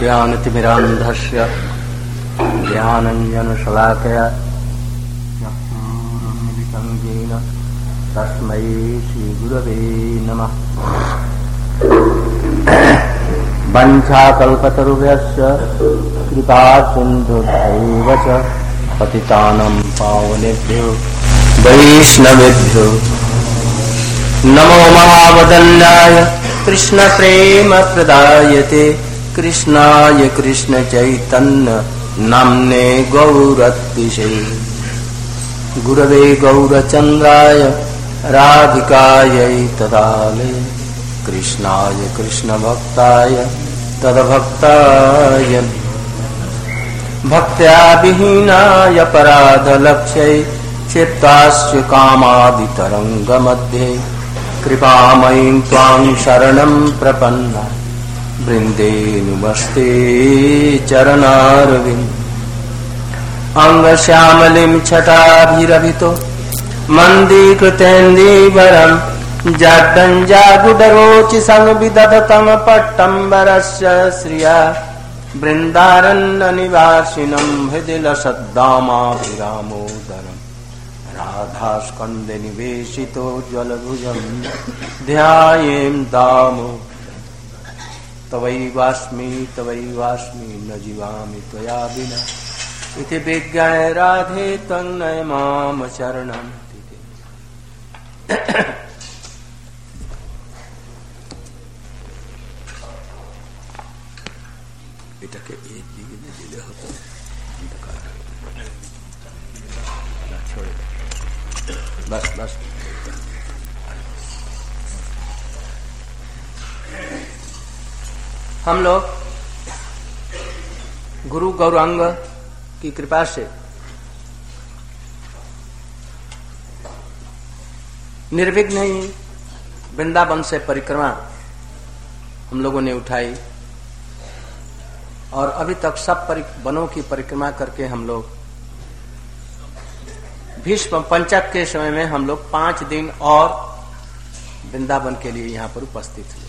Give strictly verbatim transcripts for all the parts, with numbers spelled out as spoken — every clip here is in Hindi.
ज्ञानतिमिरान्धस्य ज्ञानञ्जनशलाकया चक्षुरुन्मिलितं येन तस्मै श्रीगुरवे नमः। वञ्चाकल्पतरुभ्यश्च कृपासिन्धुभ्यैव च पतितानं पावनेभ्यो वैष्णवेभ्यो नमो महावदन्याय कृष्णप्रेमप्रदायते कृष्णाय कृष्णचैतन्य नाम्ने गौरत्विषे गुरवे गौरचन्द्राय राधिकायै तदालये कृष्णाय कृष्णभक्ताय तद्भक्ताय भक्त्या विहीनाय पराधलक्ष्यै चित्तास्य कामादितरङ्गमध्ये कृपामयीं त्वां शरणं प्रपन्ना वृन्दे नुमस्ते चरणारविन्द अंगश्यामलिं छटाभिरभितो मन्दीकृतेन्दीवरं जाड्डञ्जागुडरोचि संविदधतं पट्टम्बरस्य श्रिया बृन्दारण्यनिवासिनं हृदि लसद्दामाभिरामोदरम् राधास्कन्धे निवेशितो ज्वलभुजं ध्यायेम दामो तवैवास्मि तवैवास्मि न जीवामि त्वया विना इति विज्ञाय राधे तन्नय माम शरणं तिते। এটাকে এই দিকে দিলে হতো না छोड़े बस बस हम लोग गुरु गौरांग की कृपा से निर्विघ्न ही वृंदावन से परिक्रमा हम लोगों ने उठाई और अभी तक सब वनों की परिक्रमा करके हम लोग भीष्म पंचक के समय में हम लोग पांच दिन और वृंदावन के लिए यहाँ पर उपस्थित हुए।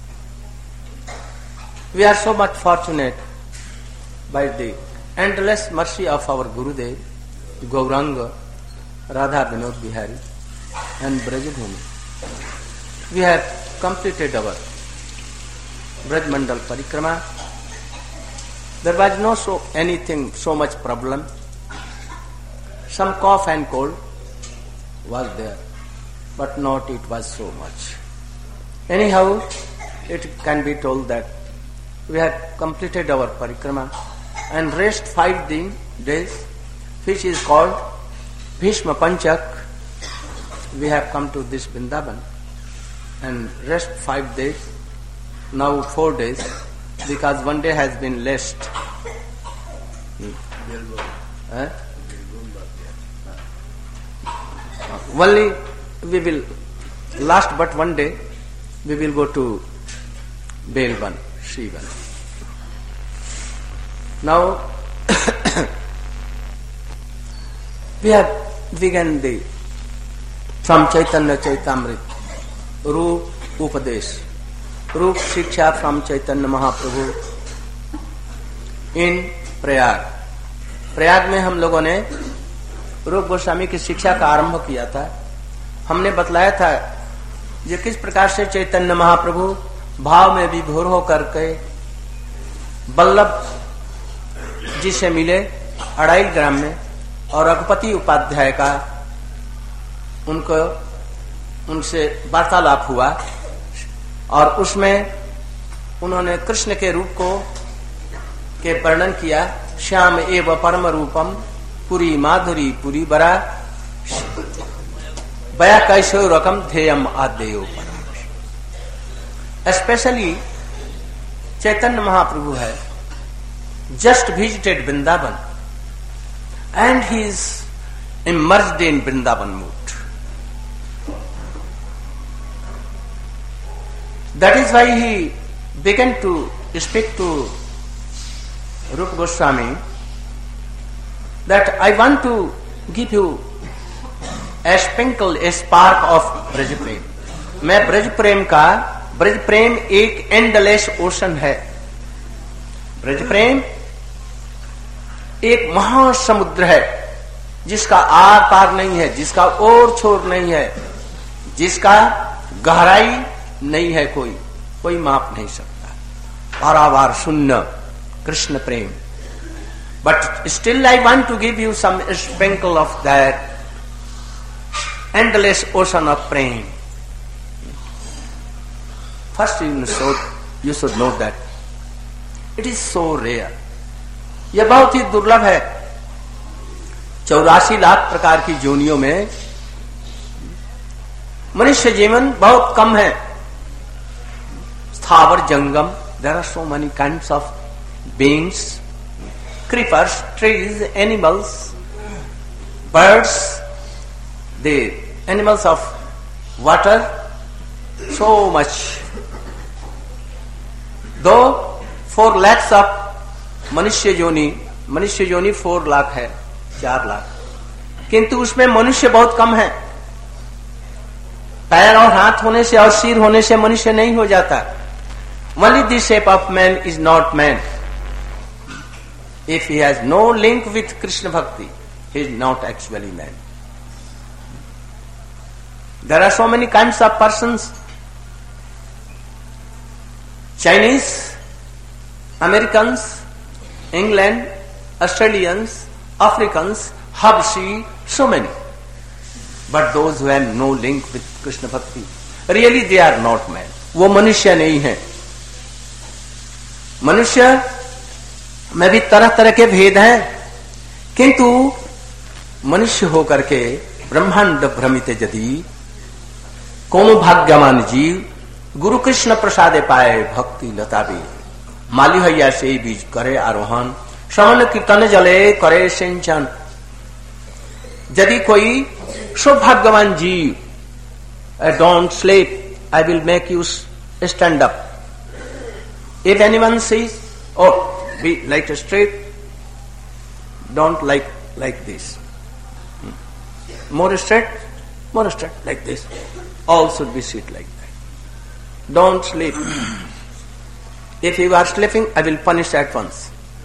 We are so much fortunate by the endless mercy of our Gurudev, Gauranga, Radha Vinod Bihari and Brajabhumi. We have completed our Braj Mandal Parikrama. There was no so anything, so much problem. Some cough and cold was there, but not it was so much. Anyhow, it can be told that we have completed our parikrama and rest five days, which is called Bhishma Panchak. We have come to this Vrindavan and rest five days, now four days, because one day has been left. Hmm. Eh? Only we will, last but one day, we will go to Belvan, Shivan. Now, we have begun the, from Chaitanya Chaitamrit, Roop Upadesh, Roop Shiksha from Chaitanya Mahaprabhu in Prayag. Prayag में हम लोगों ने रूप गोस्वामी की शिक्षा का आरंभ किया था। हमने बतलाया था ये किस प्रकार से चैतन्य महाप्रभु भाव में विभोर होकर के बल्लभ जी से मिले अड़ाइल ग्राम में और रघुपति उपाध्याय का उनको उनसे वार्तालाप हुआ और उसमें उन्होंने कृष्ण के रूप को के वर्णन किया। श्याम एव परम रूपम पुरी माधुरी पुरी बरा बया कैसो रकम ध्येयम आदेयो परा। स्पेशली चैतन्य महाप्रभु है just visited Vrindavan and he is immersed in Vrindavan mood. That is why he began to speak to Rupa Goswami that I want to give you a sprinkle, a spark of Braj Prem. मैं ब्रज प्रेम का ब्रज प्रेम एक एंडलेस ओशन है। ब्रज प्रेम एक महासमुद्र है जिसका आर पार नहीं है, जिसका ओर छोर नहीं है, जिसका गहराई नहीं है, कोई कोई माप नहीं सकता। पारावार शून्य कृष्ण प्रेम। But still I want to give you some sprinkle of that endless ocean of prem. First you should, you should know that it is so rare. यह बहुत ही दुर्लभ है। चौरासी लाख प्रकार की जोनियों में मनुष्य जीवन बहुत कम है। स्थावर जंगम, there are so many kinds of beings, creepers, trees, animals, birds, the animals of water, so much. Though four lakhs of मनुष्य जोनी, मनुष्य जोनी फोर लाख है, चार लाख, किंतु उसमें मनुष्य बहुत कम है। पैर और हाथ होने से और सिर होने से मनुष्य नहीं हो जाता। Only the shape of man is not man. If he has no link with Krishna Bhakti, he is not actually man. There are so many kinds of persons. Chinese, Americans, England, Australians, Africans, Habshi, so many. But those who have no link with Krishna Bhakti, really they are not man. वो मनुष्य नहीं है। मनुष्य में भी तरह तरह के भेद हैं, किंतु मनुष्य होकर के ब्रह्मांड भ्रमित यदि कौन भाग्यवान जीव गुरु कृष्ण प्रसादे पाए भक्ति लता भी माली हैया से बीज करे आरोहण श्रवण कीर्तन जले करे सिंचन। यदि कोई सौभाग्यवान जीव don't sleep I will make you stand up. If anyone sees or be like straight don't like like this, more straight, more straight like this, all should be sit like that. Don't sleep. If you are sleeping, I will punish at once.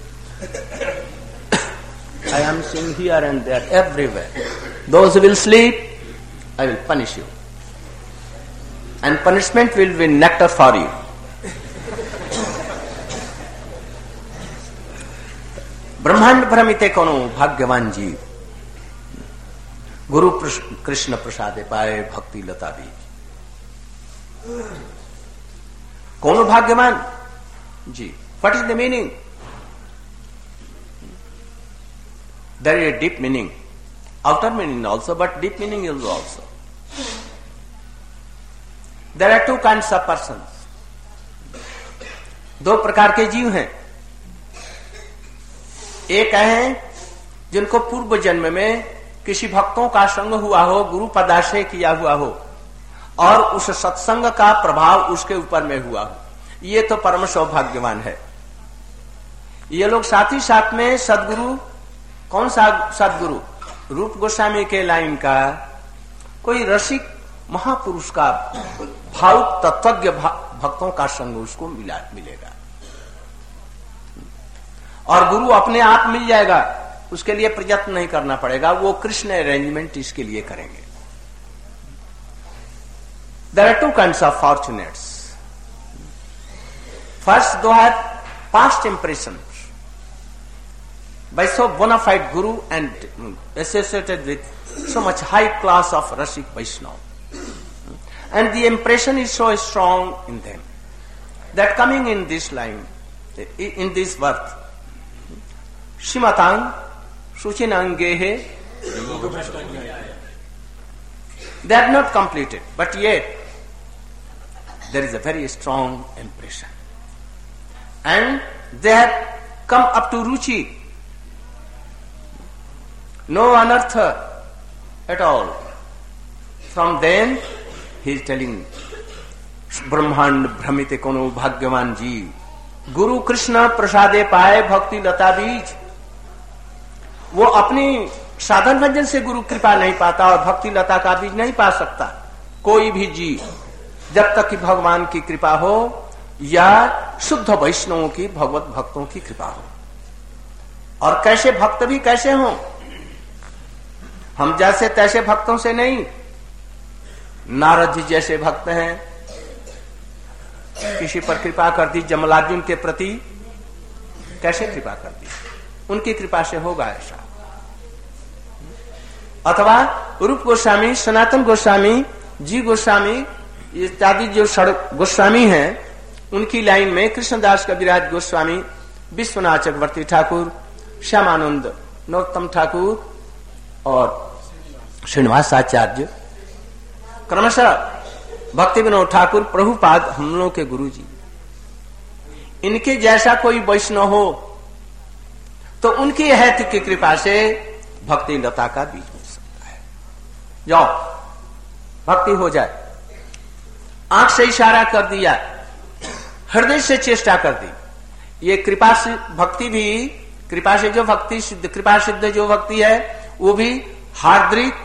I am seeing here and there, everywhere. Those who will sleep, I will punish you. And punishment will be nectar for you. ब्रह्मांड भ्रमिते कोनो भाग्यवान जीव गुरु कृष्ण प्रसादे पाए भक्ति लता बीज। कौन भाग्यवान जी? What is the meaning? There is a deep meaning, outer meaning also, but deep meaning is also. There are two kinds of persons. दो प्रकार के जीव हैं। एक है जिनको पूर्व जन्म में किसी भक्तों का संग हुआ हो, गुरु पदाश्रय किया हुआ हो और उस सत्संग का प्रभाव उसके ऊपर में हुआ हो, ये तो परम सौभाग्यवान है। ये लोग साथ ही साथ में सदगुरु, कौन सा सदगुरु? रूप गोस्वामी के लाइन का कोई रसिक महापुरुष का भावुक तत्वज्ञ भक्तों का संग उसको मिला मिलेगा और गुरु अपने आप मिल जाएगा, उसके लिए प्रयत्न नहीं करना पड़ेगा, वो कृष्ण अरेंजमेंट इसके लिए करेंगे। There are two kinds of fortunates. First, those have past impressions by so bona fide guru and associated with so much high class of Rasik Vaishnava. And the impression is so strong in them that coming in this line, in this birth, Shimatang Suchinangehe, they are not completed, but yet there is a very strong impression. And they have come up to Ruchi, no anartha at all. From then, he is telling, ब्रह्मांड भ्रमित कोनो भाग्यवान जीव गुरु कृष्ण प्रसादे पाए भक्ति लता बीज। वो अपनी साधन भजन से गुरु कृपा नहीं पाता और भक्ति लता का बीज नहीं पा सकता कोई भी जीव। जब तक कि भगवान की कृपा हो या शुद्ध वैष्णवों की, भगवत भक्तों की कृपा हो। और कैसे भक्त भी कैसे हों, हम जैसे तैसे भक्तों से नहीं। नारद जी जैसे भक्त हैं, किसी पर कृपा कर दी, जमलार्जुन के प्रति कैसे कृपा कर दी, उनकी कृपा से होगा ऐसा। अथवा रूप गोस्वामी, सनातन गोस्वामी, जी गोस्वामी इत्यादि जो गोस्वामी हैं, उनकी लाइन में कृष्णदास कविराज गोस्वामी, विश्वनाथ चक्रवर्ती ठाकुर, श्यामानंद नरोत्तम ठाकुर और श्रीनिवास आचार्य, क्रमशः भक्ति विनोद ठाकुर, प्रभुपाद, हम लोगों के गुरु जी, इनके जैसा कोई वैष्णव हो तो उनकी हैत की कृपा से भक्ति लता का बीज मिल सकता है। जाओ भक्ति हो जाए, आंख से इशारा कर दिया, हृदय से चेष्टा कर दी। ये कृपा से भक्ति भी, कृपा से जो भक्ति सिद्ध, कृपा सिद्ध जो भक्ति है वो भी हार्दिक,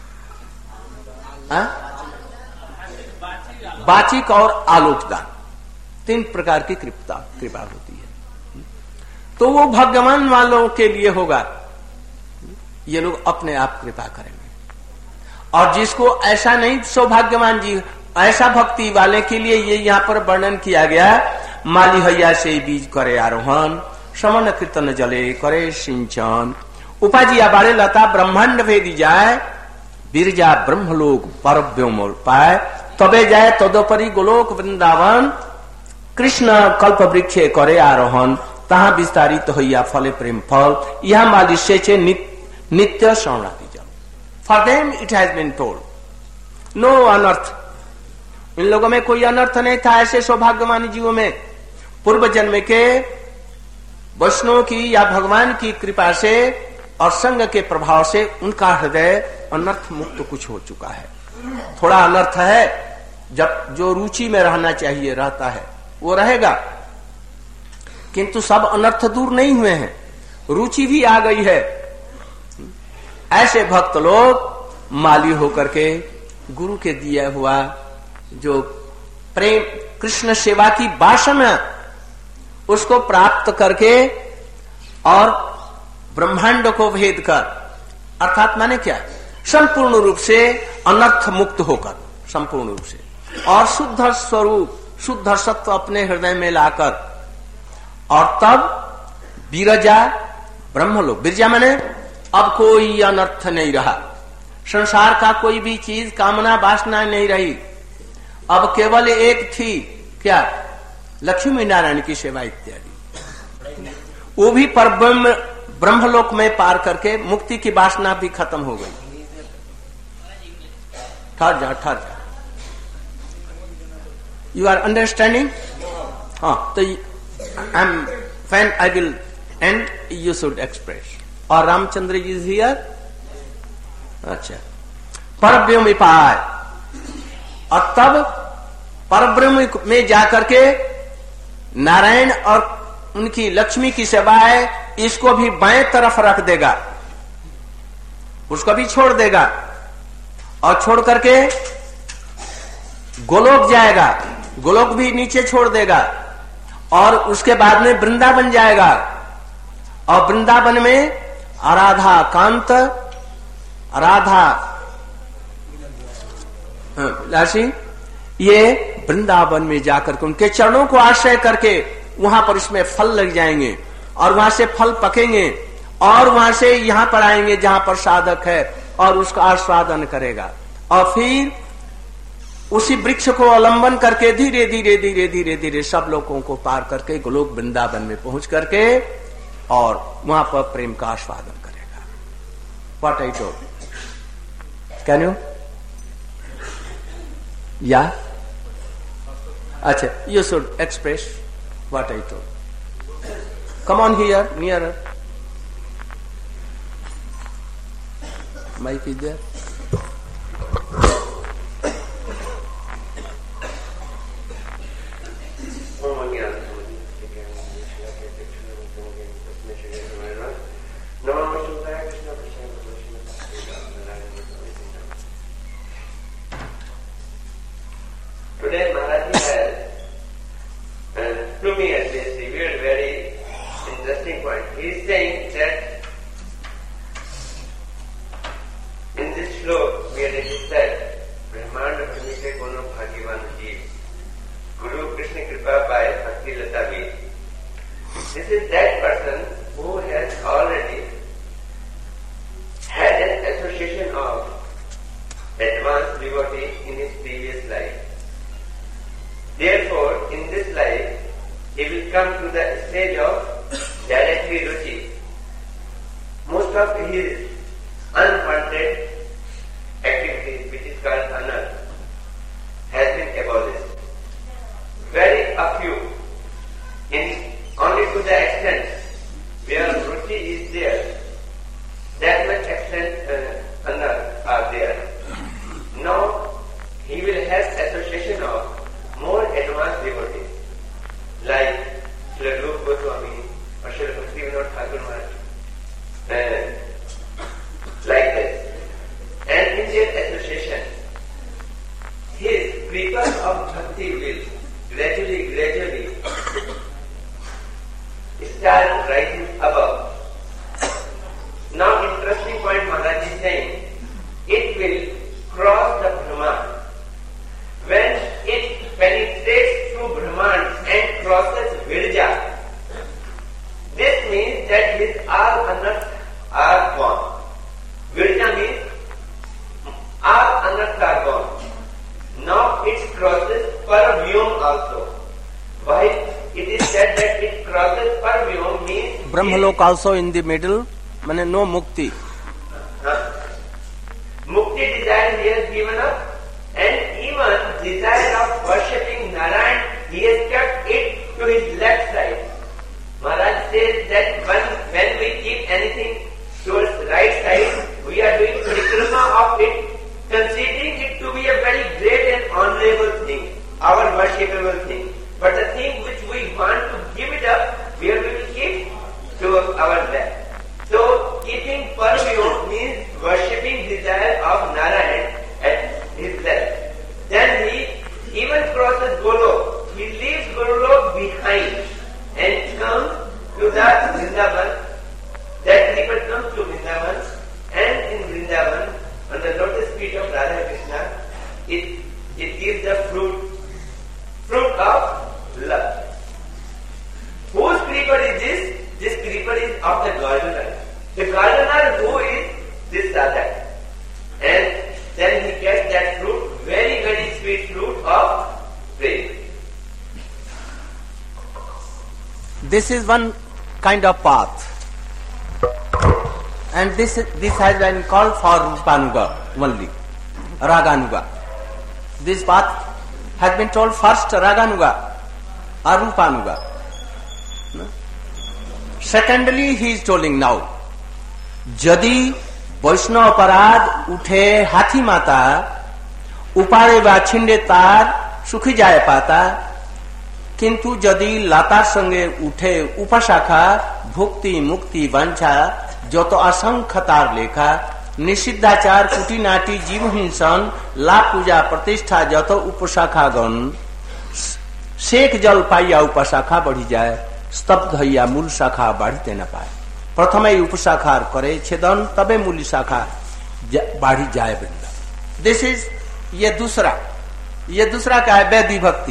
वाचिक और आलोकदान, तीन प्रकार की कृपा कृपा होती है। तो वो भगवान वालों के लिए होगा, ये लोग अपने आप कृपा करेंगे। और जिसको ऐसा नहीं, सौभाग्यवान जी, ऐसा भक्ति वाले के लिए ये यहाँ पर वर्णन किया गया, माली हैया से बीज करे आरोहण, श्रवण कीर्तन जले करे सिंचन, उपाजिया बाड़े लता ब्रह्मांड भेदी जाए, बिरजा ब्रह्मलोक पर व्योम पाए, तबे जाए तदोपरि गोलोक वृंदावन, कृष्ण कल्प वृक्षे करे आरोहण, तहा विस्तारित होइया फले प्रेम फल, यह माली से नित्य श्रवणाति जल। For them it has been told no अनर्थ, इन लोगों में कोई अनर्थ नहीं था। ऐसे सौभाग्यवान जीवों में पूर्व जन्म के वैष्णव की या भगवान की कृपा से और संग के प्रभाव से उनका हृदय अनर्थ मुक्त कुछ हो चुका है। थोड़ा अनर्थ है, जब जो रुचि में रहना चाहिए रहता है वो रहेगा, किंतु सब अनर्थ दूर नहीं हुए हैं, रुचि भी आ गई है। ऐसे भक्त लोग माली होकर के गुरु के दिया हुआ जो प्रेम, कृष्ण सेवा की वासना, उसको प्राप्त करके और ब्रह्मांड को भेद कर, अर्थात माने क्या, संपूर्ण रूप से अनर्थ मुक्त होकर, संपूर्ण रूप से, और शुद्ध स्वरूप, शुद्ध सत्व अपने हृदय में लाकर, और तब बिरजा ब्रह्मलोक, बिरजा माने अब कोई अनर्थ नहीं रहा, संसार का कोई भी चीज कामना वासना नहीं रही, अब केवल एक थी क्या, लक्ष्मी नारायण की सेवा इत्यादि, वो भी पर ब्रह्म ब्रह्मलोक में पार करके मुक्ति की वासना भी खत्म हो गई। ठहर जा ठहर जा, यू आर अंडरस्टैंडिंग? हाँ, तो I am fan, I will and you should express. और रामचंद्र जी हियर, अच्छा, परब्रह्म में पाए, और तब परब्रह्म में जाकर के नारायण और उनकी लक्ष्मी की सेवा है, इसको भी बाएं तरफ रख देगा, उसको भी छोड़ देगा, और छोड़ करके गोलोक जाएगा, गोलोक भी नीचे छोड़ देगा, और उसके बाद में वृंदावन जाएगा, और वृंदावन में राधा कांत, राधा लासी, ये वृंदावन में जाकर के उनके चरणों को आश्रय करके वहां पर इसमें फल लग जाएंगे, और वहां से फल पकेंगे, और वहां से यहां पर आएंगे जहां पर साधक है, और उसका आस्वादन करेगा, और फिर उसी वृक्ष को अवलंबन करके धीरे धीरे धीरे धीरे धीरे सब लोगों को पार करके गोलोक वृंदावन में पहुंच करके और वहां पर प्रेम का आस्वादन करेगा। What I told, can you? या अच्छा, you should express what I told. Come on here, nearer. Mic is there. Today Maharaj has श्लोक we had said, ब्रह्मांड भूमि से कोनो भाग्यवान जीव, गुरु कृष्ण कृपा पाए भक्ति लता भी. This is that person who has already had an association of advanced devotee in his previous life. Therefore, in this life, he will come to the stage of directly ruchi. Most of his unwanted activities, which is called anarth, has been abolished. Very a few, in only to the extent where ruchi is there, that much extent uh, anarth are there. Now he will have association of more advanced devotees, like Srila Rupa Goswami or Srila Bhaktivinoda Thakur Maharaj, uh, like this. And in their association, his people of bhakti will gradually, gradually start rising above. Now, interesting point Maharaj is saying, it will cross the Brahman. When it penetrates through Brahman and crosses Virja, this means that his all anarthas are gone. Virja means all anarthas are gone. Now it crosses Paravyom also. Why it is said that it crosses Paravyom means Brahmalok also in the middle, means no mukti. Uh, mukti desire he has given up, and even desire of worshipping Narayan, he has kept it to his left side. Maharaj says that when, when we keep anything towards right side, we are doing parikrama of it, considering it to be a very great and honorable thing, our worshipable thing. But the thing which we want to give it up, where we will keep to our left. So, keeping Parvyo means worshipping desire of Narayan at his left. Then he even crosses Golok. He leaves Golok behind and comes to the Vrindavan. That people comes to Vrindavan, and in Vrindavan, on the lotus feet of Radha Krishna, it, it gives the fruit, fruit of love. Whose creeper is this? This creeper is of the gardener. The gardener who is this Radha. And then he gets that fruit, very, very sweet fruit of faith. This is one kind of path. And this this has been called for Rupanuga only, Raganuga. This path has been told first Raganuga or Rupanuga. No? Secondly, he is telling now, Jadi Vaishnava अपराध उठे हाथी माता उपाड़े वा छिंडे तार सुखी जाए पाता किंतु यदि लातार संगे उठे उपशाखा भुक्ति मुक्ति वांछा जो तो असंख्य तार लेखा निषिद्धाचार कुटीनाटी जीव हिंसन लाभ पूजा प्रतिष्ठा जो तो उपशाखा गण शेख जल पाइया उपशाखा बढ़ी जाए स्तब्ध हइया मूल शाखा बढ़ते न पाए प्रथम उपशाखा करे छेदन तबे मूल शाखा बढ़ी जाए वृंदा. दिस इज ये दूसरा ये दूसरा क्या है? वैधि भक्ति.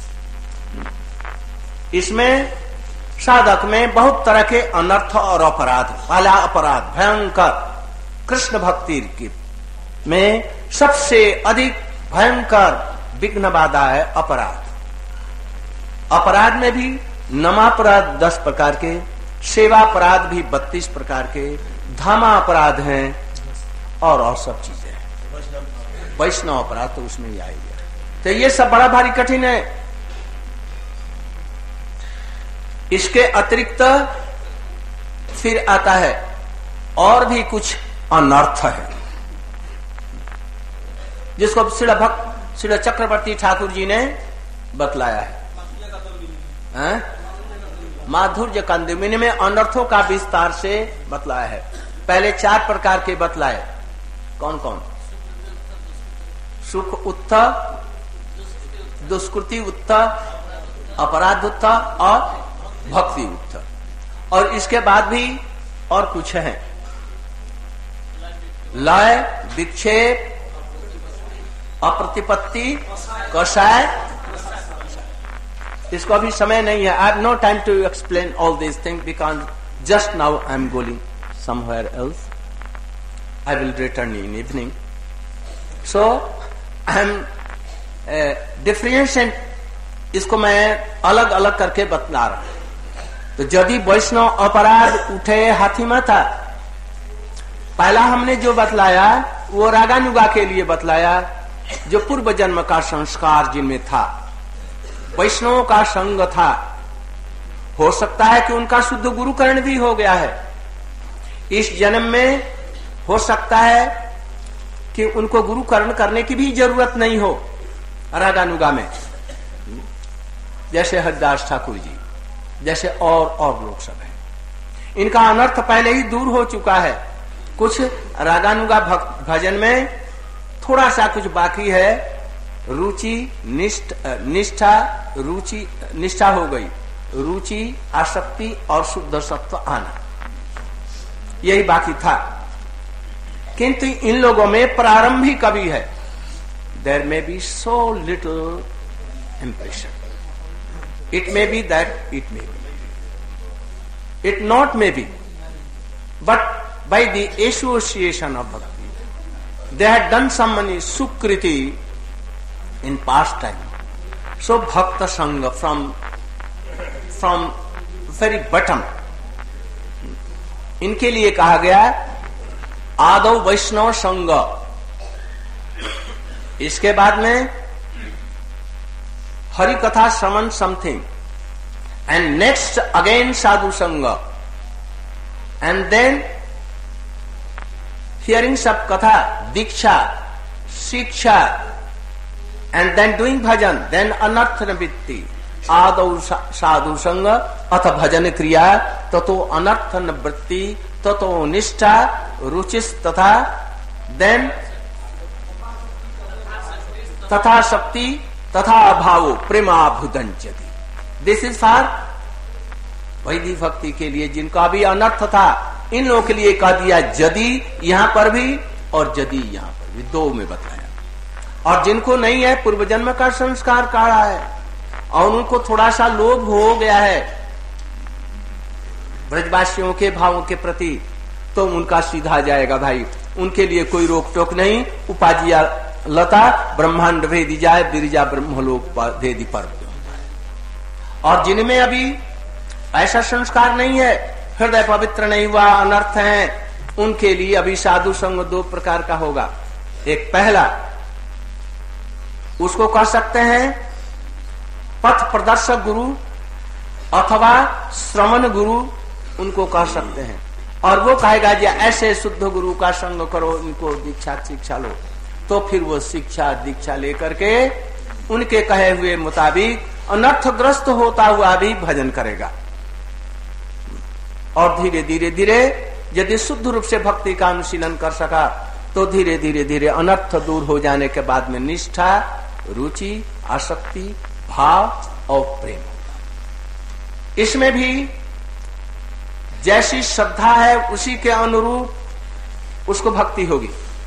इसमें साधक में बहुत तरह के अनर्थ और अपराध, पहला अपराध भयंकर कृष्ण भक्ति की में सबसे अधिक भयंकर विघ्न बाधा है अपराध. अपराध में भी नमापराध दस प्रकार के, सेवा अपराध भी बत्तीस प्रकार के, धामा अपराध हैं और और सब चीजें हैं. वैष्णव अपराध तो उसमें ही आएगा. तो ये सब बड़ा भारी कठिन है. इसके अतिरिक्त फिर आता है और भी कुछ अनर्थ है जिसको श्री भक्त श्री चक्रवर्ती ठाकुर जी ने बतलाया है. माधुर्य कंदिमिनी में अनर्थों का विस्तार से बतलाया है. पहले चार प्रकार के बतलाए. कौन कौन? सुख उत्थ, दुष्कृति उत्थ, अपराध उत्थ और भक्ति उत्थ. और इसके बाद भी और कुछ है. लय, विक्षेप, अप्रतिपत्ति, कषाय। इसको अभी समय नहीं है. I have no time to explain all this thing because just now I am going somewhere else. I will return in evening. So I am differentiate, इसको मैं अलग अलग करके बतला रहा हूं. तो यदि वैष्णव अपराध उठे हाथी माथा, पहला हमने जो बतलाया वो रागानुगा के लिए बतलाया, जो पूर्व जन्म का संस्कार जिनमें था, वैष्णवों का संग था. हो सकता है कि उनका शुद्ध गुरुकरण भी हो गया है. इस जन्म में हो सकता है कि उनको गुरुकरण करने की भी जरूरत नहीं हो रागानुगा में, जैसे हरिदास ठाकुर जी, जैसे और और लोग सब हैं. इनका अनर्थ पहले ही दूर हो चुका है. कुछ रागानुगा भजन में थोड़ा सा कुछ बाकी है. रुचि, निष्ठ निष्ठा, रुचि निष्ठा हो गई, रुचि, आसक्ति और शुद्ध सत्व आना, यही बाकी था. किंतु इन लोगों में प्रारंभिक अभी है. There may be so little impression. It may be that it may be, it not may be, but by the association of bhakti, they had done some many sukriti in past time. So bhakta sangha from from very bottom, इनके लिए कहा गया आदौ वैष्णव संग. इसके बाद में हरि कथा श्रवण समथिंग, एंड नेक्स्ट अगेन साधु संग, and then hearing sab katha, diksha, shiksha, and then doing bhajan, then anartha nivitti. Adau sadhu sanga atha bhajan kriya, tato anartha nivitti, tato nishtha, ruchis tatha, then tatha shakti, tatha abhavo prema bhudanchati. This is for वैदिक भक्ति के लिए जिनका भी अनर्थ था. इन लोगों के लिए कह दिया यदि यहां पर भी और यदि यहां पर भी, दो में बताया. और जिनको नहीं है, पूर्व जन्म का संस्कार काढ़ा है और उनको थोड़ा सा लोभ हो गया है ब्रजवासियों के भावों के प्रति, तो उनका सीधा जाएगा भाई. उनके लिए कोई रोक टोक नहीं. उपाजिया लता ब्रह्मांड भेदी जाए, बिरजा ब्रह्मलोक भेदी पर्व. और जिनमें अभी ऐसा संस्कार नहीं है, हृदय पवित्र नहीं हुआ, अनर्थ है, उनके लिए अभी साधु संग दो प्रकार का होगा. एक पहला, उसको कह सकते हैं पथ प्रदर्शक गुरु अथवा श्रवण गुरु, उनको कह सकते हैं. और वो कहेगा जी ऐसे शुद्ध गुरु का संग करो, इनको दीक्षा शिक्षा लो. तो फिर वो शिक्षा दीक्षा लेकर के उनके कहे हुए मुताबिक अनर्थग्रस्त होता हुआ भी भजन करेगा. और धीरे धीरे धीरे यदि शुद्ध रूप से भक्ति का अनुशीलन कर सका, तो धीरे धीरे धीरे अनर्थ दूर हो जाने के बाद में निष्ठा, रुचि, आसक्ति, भाव और प्रेम. इसमें भी जैसी श्रद्धा है उसी के अनुरूप उसको भक्ति होगी.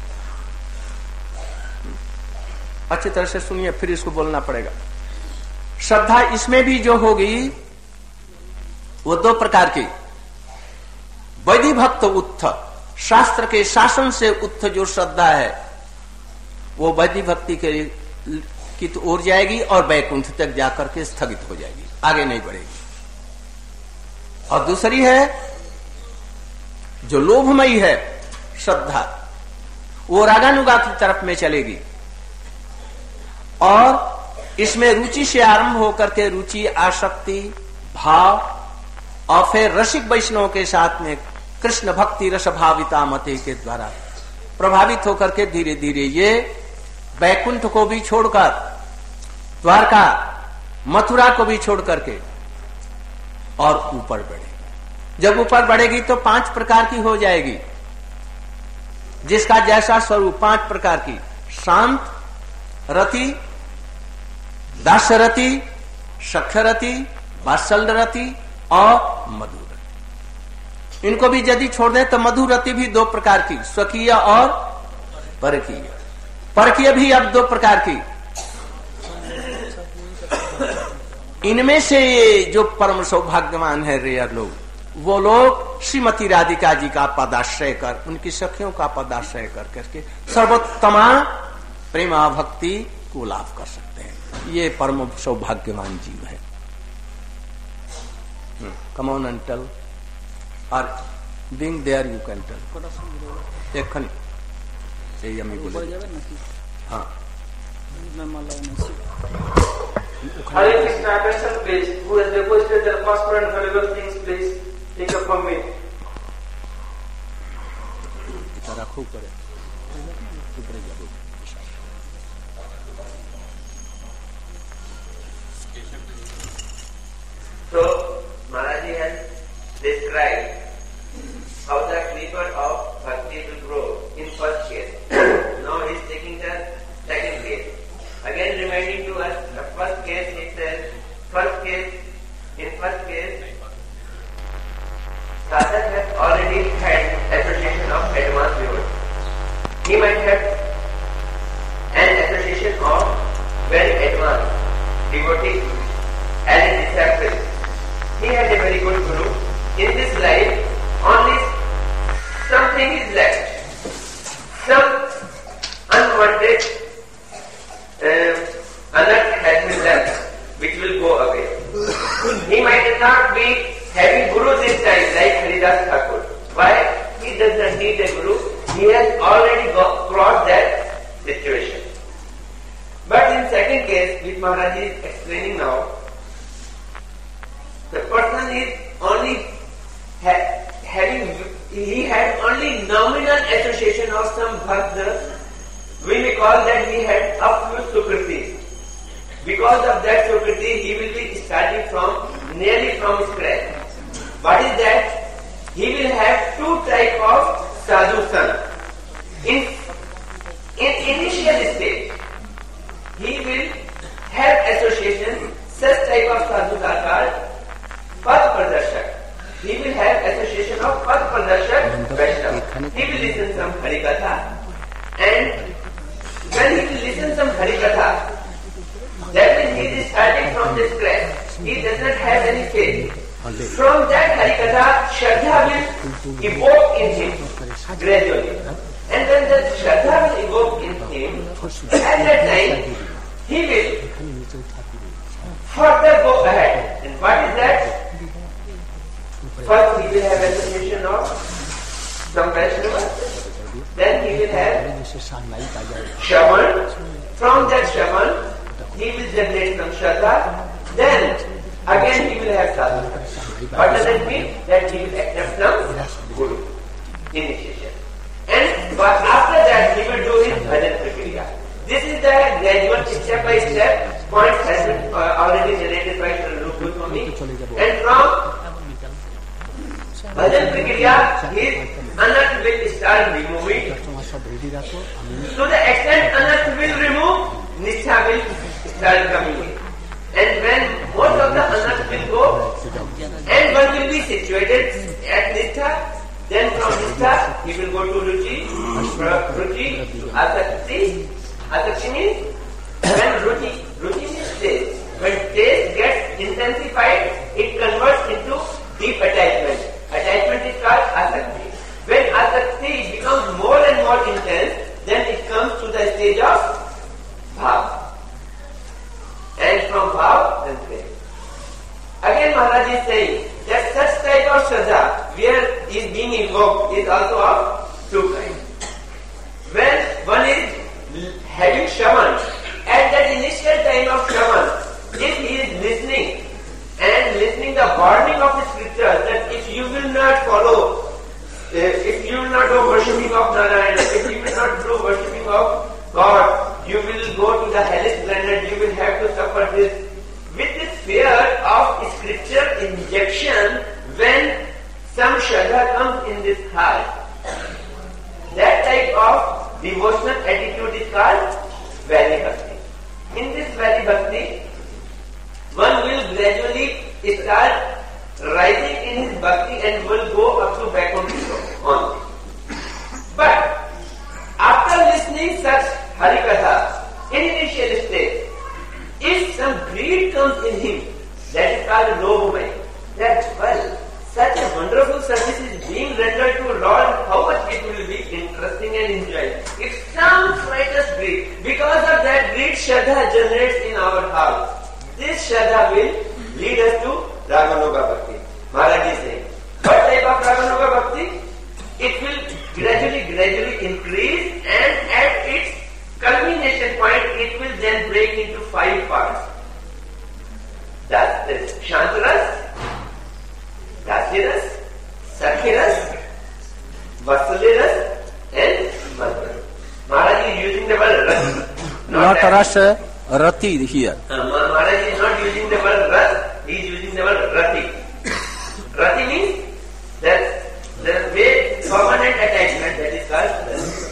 अच्छी तरह से सुनिए, फिर इसको बोलना पड़ेगा. श्रद्धा इसमें भी जो होगी वो दो प्रकार की. वैधि भक्त उत्थ, शास्त्र के शासन से उत्थ जो श्रद्धा है वो वैधि भक्ति के की तो ओर जाएगी और वैकुंठ तक जाकर के स्थगित हो जाएगी, आगे नहीं बढ़ेगी. और दूसरी है जो लोभमयी है श्रद्धा, वो रागानुगा की तरफ में चलेगी. और इसमें रुचि से आरंभ होकर के रुचि, आसक्ति, भाव और फिर रसिक वैष्णव के साथ में कृष्ण भक्ति रस भाविता मते के द्वारा प्रभावित होकर के धीरे धीरे ये वैकुंठ को भी छोड़कर, द्वारका मथुरा को भी छोड़ करके और ऊपर बढ़ेगी. जब ऊपर बढ़ेगी तो पांच प्रकार की हो जाएगी, जिसका जैसा स्वरूप पांच प्रकार की: शांत रति, दासरति, सख्यरति, वात्सल्य रति और मधुर. इनको भी यदि छोड़ दें तो मधुरति भी दो प्रकार की, स्वकीय और परकीय। परकीय भी अब दो प्रकार की। इनमें से जो परम सौभाग्यवान है रेयर लोग, वो लोग श्रीमती राधिका जी का पदाश्रय कर, उनकी सखियों का पदाश्रय कर करके सर्वोत्तमा प्रेमा भक्ति को लाभ कर सकते हैं। ये परम सौभाग्यवान जीव है। कम ऑन एंड टेल, और being there you can tell. एक खनी ये यमी बोले। हाँ, Hare Krishna, person please, who has deposited their prosper and valuable things, please take up from me. रखो करे। So Maharaji has described how the creeper of bhakti will grow in first case. Now he is taking the second case. Again reminding to us the first case, he says, first case, in first case, sadhak has already had association of advanced devotee. He might have an association of very advanced devotee as a disciple. He had a very good guru. In this life, only something is left. Some unwanted Uh, alert has been left, which will go away. He might not be having guru this time like Haridas Thakur. Why? He does not need a guru. He has already got, crossed that situation. But in second case, which Maharaj is explaining now, the person is only ha- having, he had only nominal association of some bhakta. We may call that he had a few Sukriti. Because of that Sukriti, he will be starting from nearly from scratch. What is that? He will have two types of sadhu son. In, in initial stage, he will have association. Such type of sadhus are called Pad Pradarshak. He will have association of Pad Pradarshak Vaishnava. He will listen some Harikatha, and when he will listen some Harikatha, that means he is starting from the scratch. He does not have any faith. From that Harikatha, Shraddha will evoke in him gradually. And when the Shraddha will evoke in him, at that time, he will further go ahead. And what is that? First he will have association of some Vaishnava. Then he will have Shravan. From that Shravan, he will generate some Shraddha. Then again he will have Sadhana. What does it mean? That he will accept some Guru initiation. And but after that he will do his bhajan prakriya. This is the gradual step by step point has been uh, already narrated by Sri Rupa Goswami. And from bhajan prakriya, his anarth will start removing. To the extent anarth will remove, nishtha will start coming in. And when most of the anarth will go, and one will be situated at nishtha, then from nishtha he will go to ruchi, ruchi to asakti. Asakti means when ruchi, ruchi means taste. When taste gets intensified, it converts into deep attachment. Attachment is called asakti. When asakti becomes more and more intense, then it comes to the stage of bhav. And from bhav, then prema. Again Maharaj is saying that such type of shraddha, where is being invoked, is also of two kinds. When one is having shravan, at that initial time of shravan, if he is listening, and listening the warning of the scriptures, that if you will not follow, uh, if you will not do worshipping of Narayana, if you will not do worshipping of God, you will go to the hellish planet, you will have to suffer this. With this fear of scripture injection, when some shraddha comes in this heart, that type of devotional attitude is called Vaidhi Bhakti. In this Vaidhi Bhakti, one will gradually start rising in his bhakti and will go up to listening such Harikatha in initial stage, if some greed comes in him, that is called lobomai, that well, such a wonderful service is being rendered to Lord, how much it will be interesting and enjoying. If some slightest greed, because of that greed, Shraddha generates in our heart. This Shraddha will lead us to Raganuga Bhakti. Maharaj is saying, what type of Raganuga Bhakti? It will gradually, gradually increase, and at its culmination point, it will then break into five parts. That's the Shantaras, Dasiras, Sakhiras, Vasaliras, and Madhura. Maharaj is using the word Ras. Not Rasa, Rati here. Uh, Maharaj is not using the word Ras, he is using the word Rati. Rati means that the way permanent attachment, that is called Rati.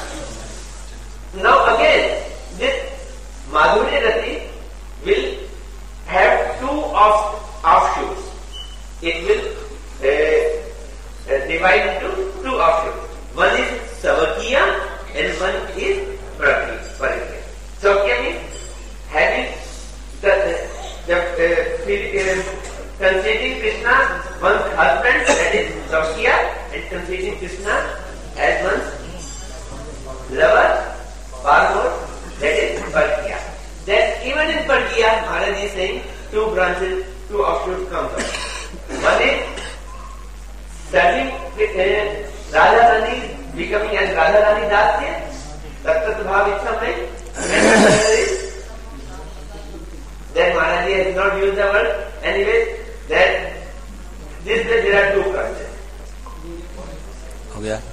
Now again, this Madhurya Rati will have two off, offshoots. It will uh, uh, divide into two offshoots. One is Savakiya and one is Prati. Savakiya means having the, the, the uh, conceiving Krishna one's husband, that is Savakiya, and conceiving Krishna as one's lover, far more, that is Parkiya. Then even in Parkiya, Maharaj is saying two branches, two offshoots come out. One is serving uh, Radha Rani, becoming as Radha Rani Dasya, Tattat Bhav Itsamai, and another is, then Maharaj has not used the word, anyway, that this way there are two branches. Oh yeah.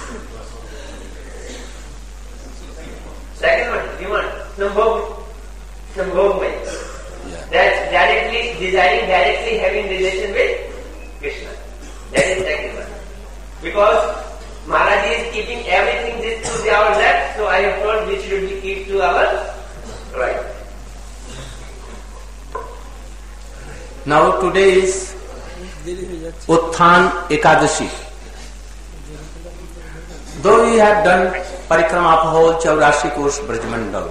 Second one, demand, Sambhog, Sambhogmai. Yeah. That's directly, desiring directly having relation with Krishna. That is second one. Because Maharaj is keeping everything this to our left, so I have told which should be keep to our right. Now today is Utthan Ekadashi. Though we have done parikrama of whole Chaurashi Kosh Brajmandal,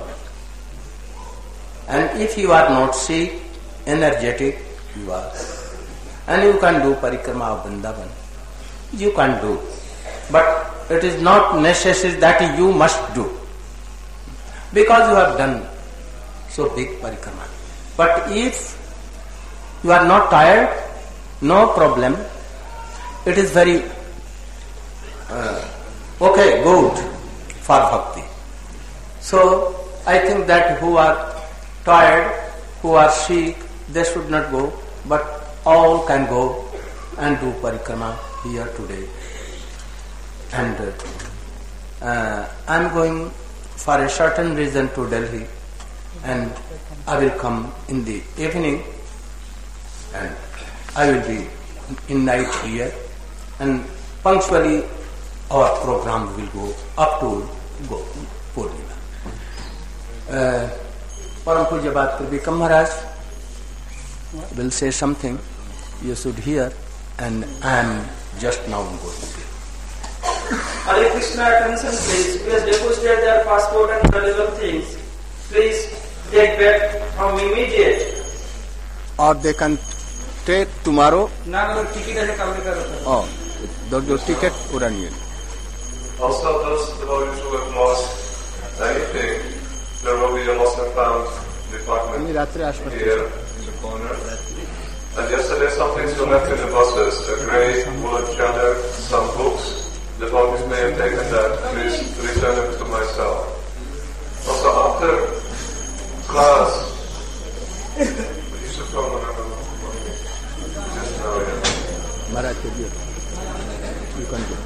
and if you are not sick, energetic, you are, and you can do parikrama of Vrindavan, you can do. But it is not necessary that you must do, because you have done so big parikrama. But if you are not tired, no problem. It is very uh, okay, good for bhakti. So I think that who are tired, who are sick, they should not go, but all can go and do parikrama here today. And uh, I am going for a certain reason to Delhi, and I will come in the evening, and I will be in night here, and punctually our program will go up to go Purnima. Uh, Param Puja Bhat Prabhikam Maharaj will say something you should hear, and I am just now going to. Hare Krishna, attention please. We have deposited their passport and valuable things. Please take back from immediate. Or they can take tomorrow. Oh, the ticket uranian. Also, those devotees who have lost anything, there will be a lost and found department here in the corner. And yesterday some things were left in the buses, a grey woolen chadar, some books. The devotees may have taken that. Please return them to myself. Also, after class, you should come whenever. Just now, yeah. Maharaj, you can go.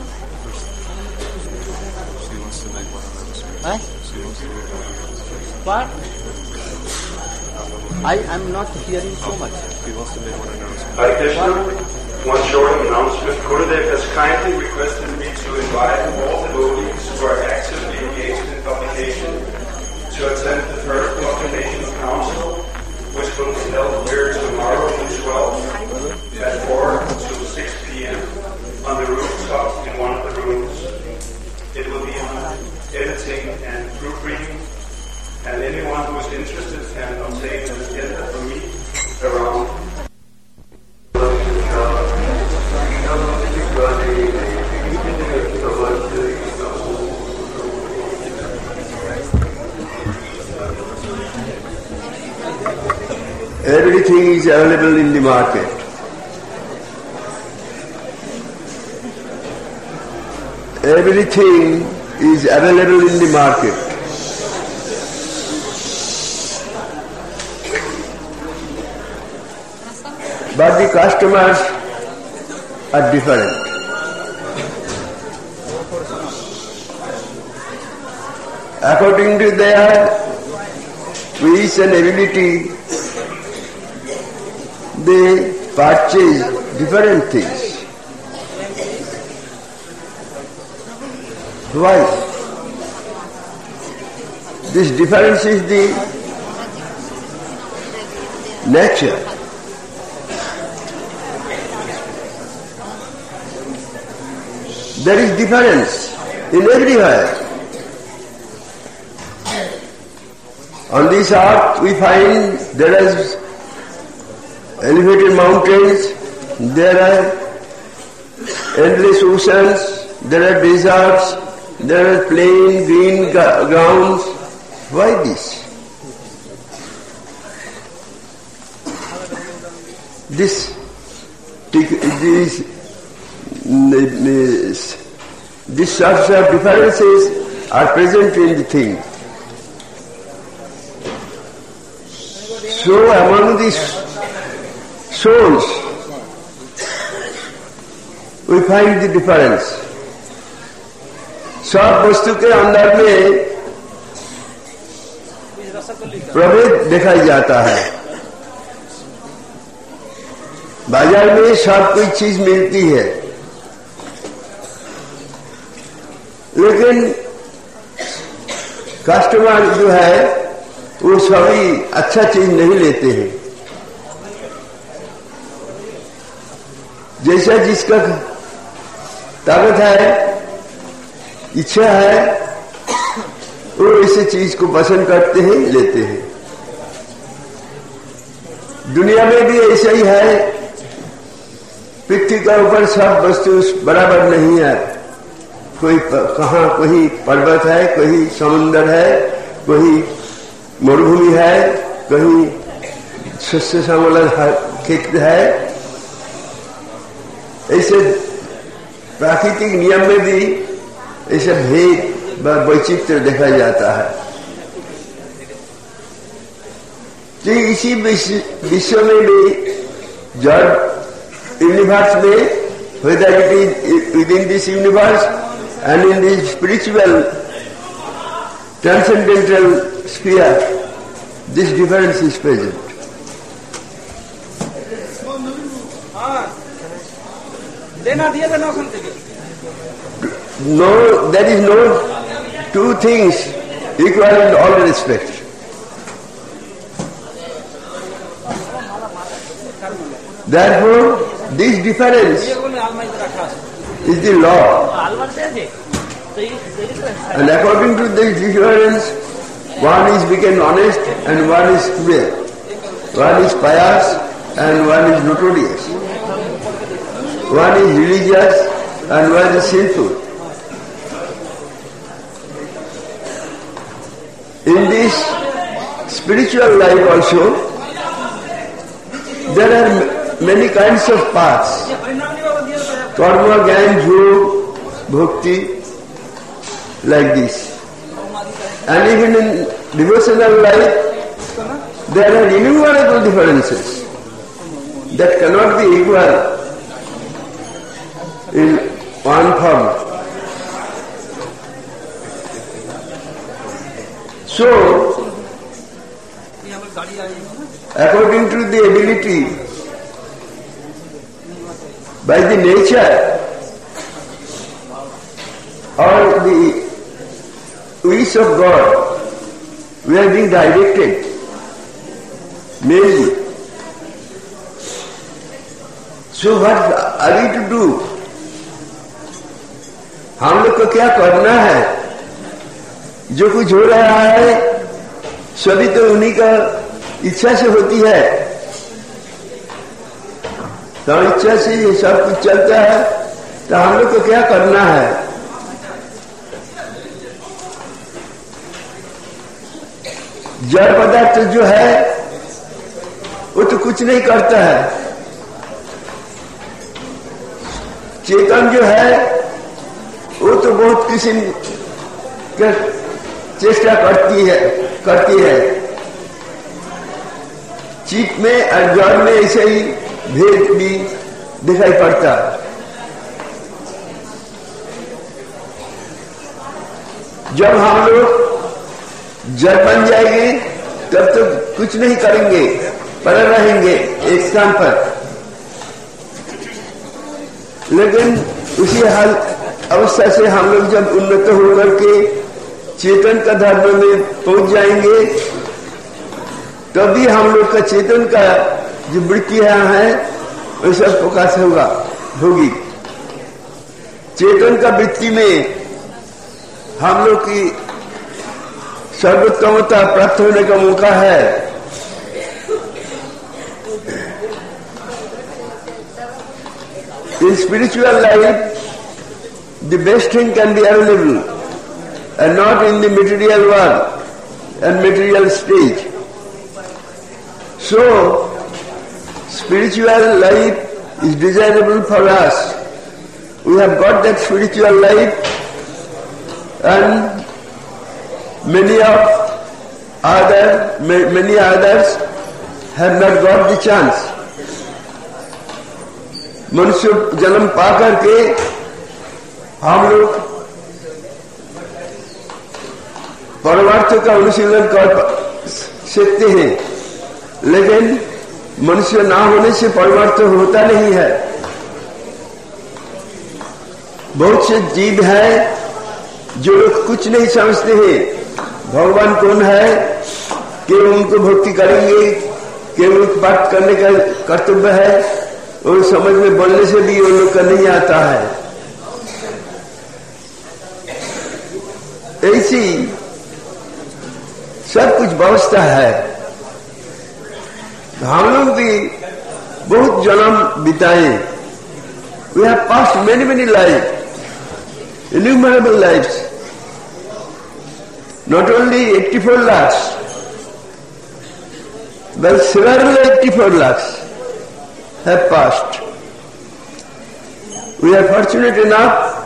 She wants to make one announcement. Huh? She wants to make one announcement. What? I am not hearing so much. He wants to make one announcement. Hare Krishna. One short announcement. Gurudev has kindly requested me to invite all devotees who are actively engaged in publication to attend the first publication council, which will be held here tomorrow on the twelfth at four to six p.m. on the rooftop in one of the rooms. It will be on edited editing and proofreading. And anyone who is interested can obtain an agenda from me around. Everything is available in the market. Everything is available in the market. But the customers are different. According to their wish and ability, they purchase different things. Why? This difference is the nature. There is difference in everywhere. On this earth we find there is elevated mountains, there are endless oceans, there are deserts, there are plain green grounds. Why this? This, these, these sorts of differences are present in the thing. So among these souls, we find the difference. सब वस्तु के अंदर में प्रभेद देखा जाता है। बाजार में सब कोई चीज मिलती है, लेकिन कस्टमर जो है वो सभी अच्छा चीज नहीं लेते हैं। जैसा जिसका ताकत है, इच्छा है, वो ऐसे चीज को पसंद करते हैं, लेते हैं। दुनिया में भी ऐसा ही है। पृथ्वी का ऊपर सब वस्तु बराबर नहीं है। कोई कहाँ कोई पर्वत है, कोई समुद्र है, कोई मरुभूमि है, कहीं शस्य श्यामल खेत है। ऐसे प्राकृतिक नियम में भी ऐसे भेद व वैचित्र्य देखा जाता है। तो इसी विश्व में भी जड़ यूनिवर्स में, whether it is within this universe and in the spiritual transcendental sphere, this difference is present. No, there is no two things equal in all respects. Therefore, this difference is the law. And according to this difference, one is become honest and one is cruel. One is pious and one is notorious. One is religious and one is sinful. In this spiritual life also, there are many kinds of paths. Karma, Gyan, Yog, Bhakti, like this. And even in devotional life, there are innumerable differences that cannot be equal in one form. So, according to the ability, by the nature or the wish of God, we are being directed mainly. So what are we to do? हम लोग को क्या करना है? जो कुछ हो रहा है सभी तो उन्हीं का इच्छा से होती है, तो इच्छा से ये सब कुछ चलता है, तो हम लोग को क्या करना है? जड़ पदार्थ जो है वो तो कुछ नहीं करता है, चेतन जो है वो तो बहुत किसी की चेष्टा करती है करती है चित्त में और जड़ में ऐसे ही भेद भी दिखाई पड़ता है। जब हम लोग जड़ बन जाएंगे तब तो कुछ नहीं करेंगे, पर रहेंगे एक स्थान पर, लेकिन उसी हाल अवस्था से हम लोग जब उन्नत होकर के चेतन का धर्म में पहुंच जाएंगे तभी हम लोग का चेतन का जो वृत्तियां है वो सब प्रकाश होगा होगी। चेतन का वृत्ति में हम लोग की सर्वोत्तमता प्राप्त होने का मौका है। In spiritual life, the best thing can be available and not in the material world and material stage. So, spiritual life is desirable for us. We have got that spiritual life, and many of other, many others have not got the chance. मनुष्य जन्म पा करके हम लोग परमार्थ का अनुशीलन कर सकते हैं, लेकिन मनुष्य ना होने से परमार्थ होता नहीं है। बहुत से जीव है जो लोग कुछ नहीं समझते हैं भगवान कौन है, केवल उनको भक्ति करेंगे, केवल पाठ करने का कर्तव्य है, और समझ में बोलने से भी उन लोग का नहीं आता है। ऐसी सब कुछ व्यवस्था है। हम लोग भी बहुत जन्म बिताए, we have passed many many life, innumerable lifes, not only eighty-four lakhs, but several eighty-four lakhs have passed. We are fortunate enough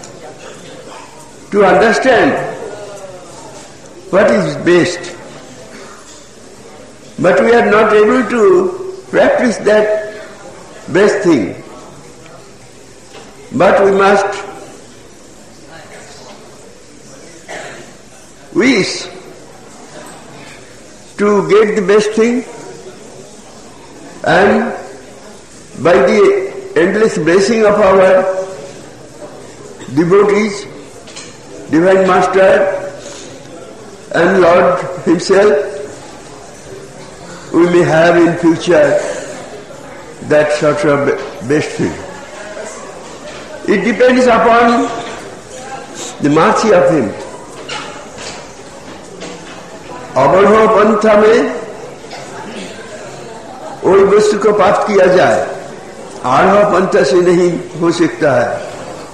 to understand what is best, but we are not able to practice that best thing. But we must wish to get the best thing, and by the endless blessing of our devotees, Divine Master and Lord Himself, we may have in future that sort of best thing. It depends upon the mercy of Him. अवरोह पंथा में वही वस्तु को प्राप्त किया जाए, आरोह पंथा से नहीं हो सकता है।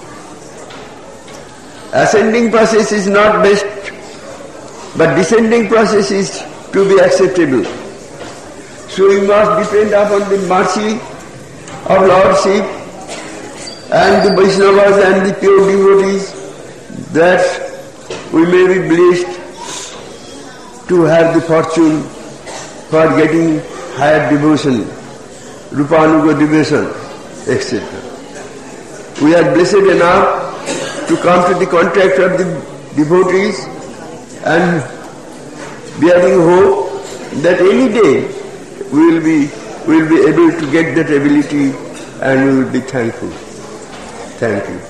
Ascending process is not best, but descending process is to be acceptable. So we must depend upon the mercy of Lord Shiv and the Vaishnavas and the pure devotees, that we may be blessed to have the fortune for getting higher devotion, Rupanuga devotion, et cetera. We are blessed enough to come to the contact of the devotees and bearing hope that any day we will be we will be able to get that ability, and we will be thankful. Thank you.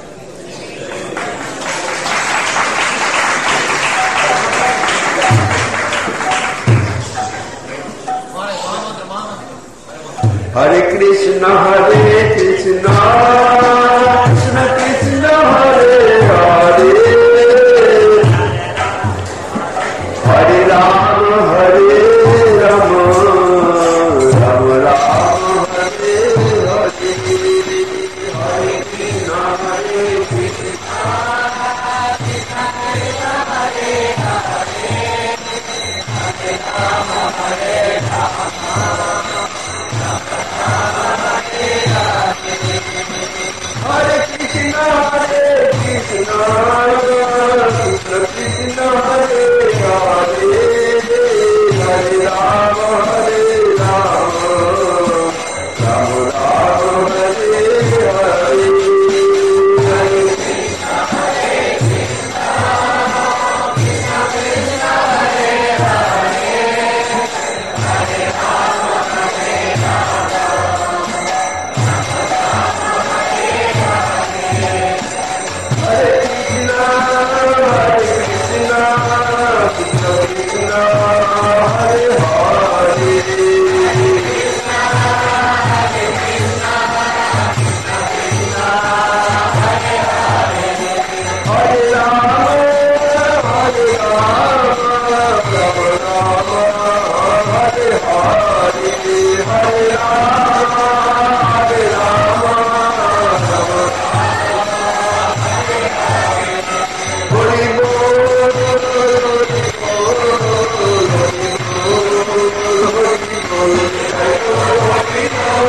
Hare Krishna, Hare Krishna, Krishna Krishna, Hare Hare, Ram हरे राम राम राम हरे हरे हरे कृष्ण हरे कृष्ण कृष्ण कृष्ण हरे हरे हरे राम हरे राम राम राम हरे हरे हरे कृष्ण हरे कृष्ण कृष्ण कृष्ण हरे हरे हरे राम हरे राम राम राम हरे हरे हरे कृष्ण हरे कृष्ण कृष्ण कृष्ण हरे हरे हरे राम हरे राम राम राम हरे हरे हरे कृष्ण हरे कृष्ण कृष्ण कृष्ण हरे हरे कृष्ण हरे कृष्ण कृष्ण कृष्ण हरे हरे हरे राम हरे राम राम राम हरे हरे हरे राम हरे राम राम हरि बोल हरि बोल हरि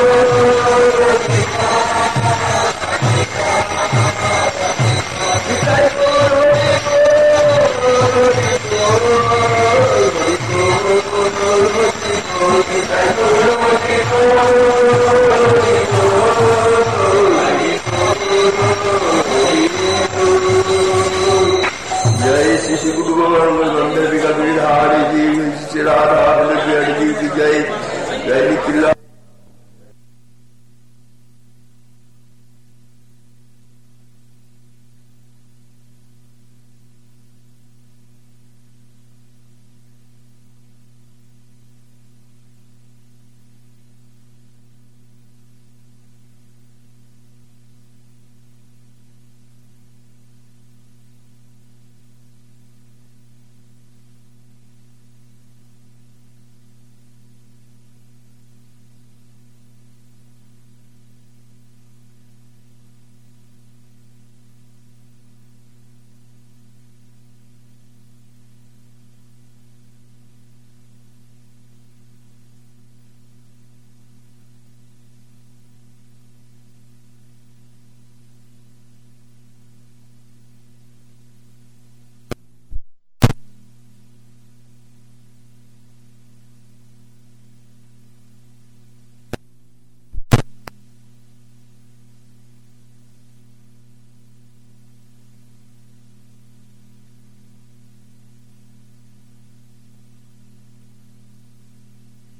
जय श्री श्री गुरु गोविंद वंदे विगत विधारी जी श्री राधा जी की जय जय निखिला।